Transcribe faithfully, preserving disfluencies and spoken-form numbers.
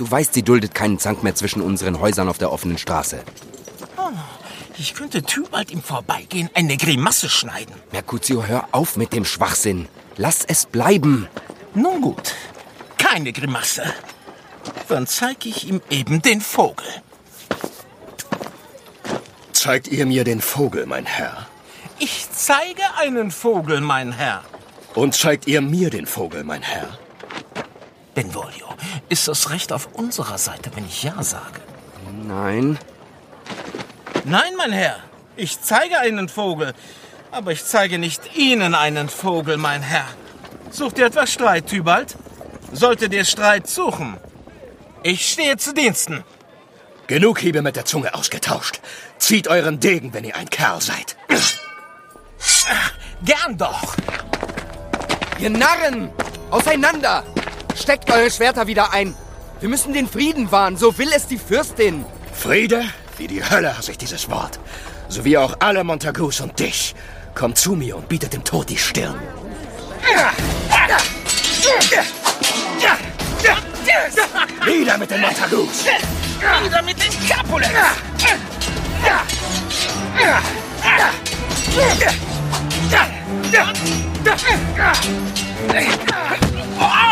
Du weißt, sie duldet keinen Zank mehr zwischen unseren Häusern auf der offenen Straße. Oh, ich könnte Tybalt im Vorbeigehen eine Grimasse schneiden. Mercutio, hör auf mit dem Schwachsinn. Lass es bleiben. Nun gut, keine Grimasse. Dann zeige ich ihm eben den Vogel. Zeigt ihr mir den Vogel, mein Herr? Ich zeige einen Vogel, mein Herr. Und zeigt ihr mir den Vogel, mein Herr? Benvolio, ist das Recht auf unserer Seite, wenn ich Ja sage? Nein. Nein, mein Herr. Ich zeige einen Vogel. Aber ich zeige nicht Ihnen einen Vogel, mein Herr. Sucht ihr etwas Streit, Tybalt? Solltet ihr Streit suchen? Ich stehe zu Diensten. Genug Hiebe mit der Zunge ausgetauscht. Zieht euren Degen, wenn ihr ein Kerl seid. Gern doch. Ihr Narren! Auseinander! Steckt eure Schwerter wieder ein. Wir müssen den Frieden wahren, so will es die Fürstin. Friede? Wie die Hölle hasse ich dieses Wort. So wie auch alle Montagus und dich. Kommt zu mir und bietet dem Tod die Stirn. Wieder mit den Montagus! Wieder mit den Capulets! Oh!